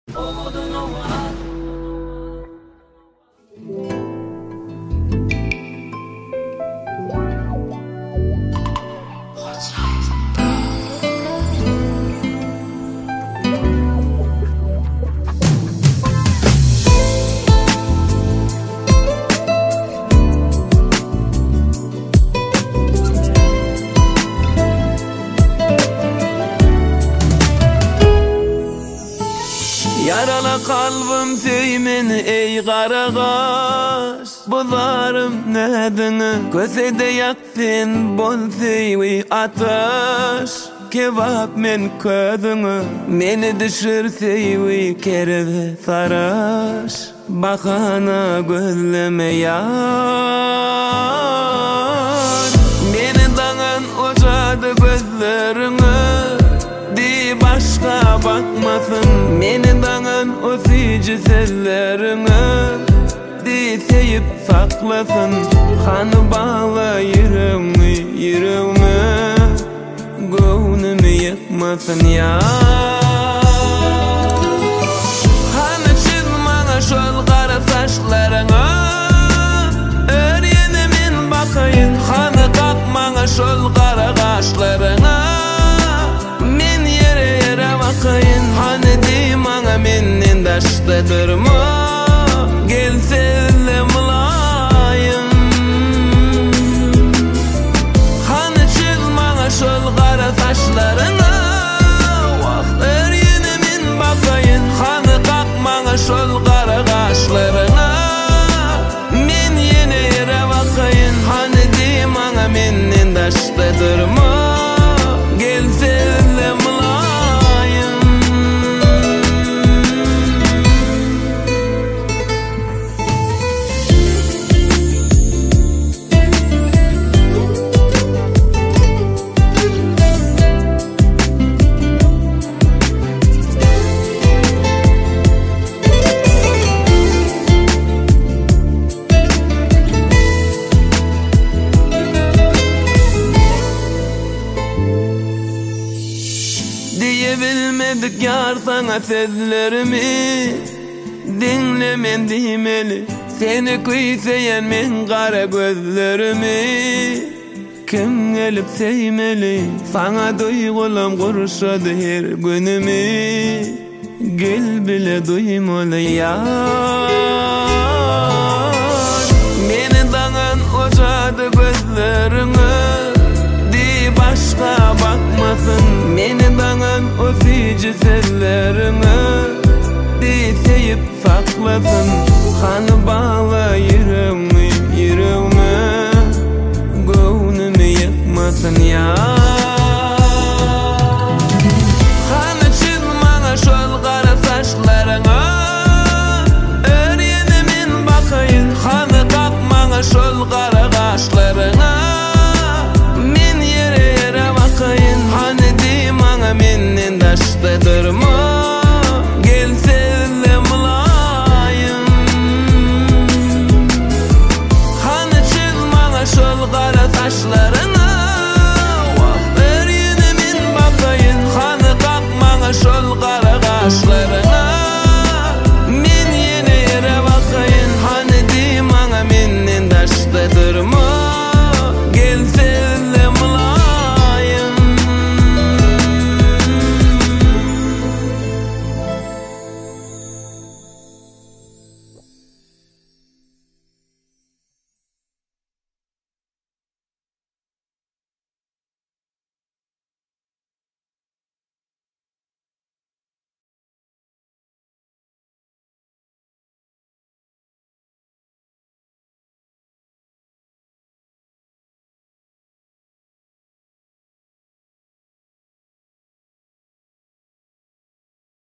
Yaralı kalbim söymen ey qaraqaş, bularım nedini kösede yaktın bol seyvi ataş. Kebap men ködünü meni düşür seyvi kerve saraş. Bakana gözleme yar, meni dağın ocadı gözlerine. Başka bakmasın meni dağın o sici sellerine. Seyip saklasın kanı bağla yüreğime. Gönlümü yıkmasın ya. Kanı çizmana şol kara saçlarına. Öğrenemin bakayın kanı kalkmana şol kara kaşlarına. Hani dimana menin daşta durma. Gel sevle mulayim. Hani çizmana şol kara saçlarına. Vakt öğrenemin bakayın. Hani kalkmana şol kara kaşlarına. Men yine yere bakayın. Hani dimana menin daşta durma. Gel sevle mulayim. Diyebilmedik yar sana sözlerimi. Dinlemen demeli seni kuysayan men kara gözlerimi. Kim gelip sevmeli sana duygulam kurşadı her günümü. Gel bile duymalı yar, meni dağın ocadı gözlerine. Başka bakmasın meni dağın o sici sellerine. Seyip saklasın kanı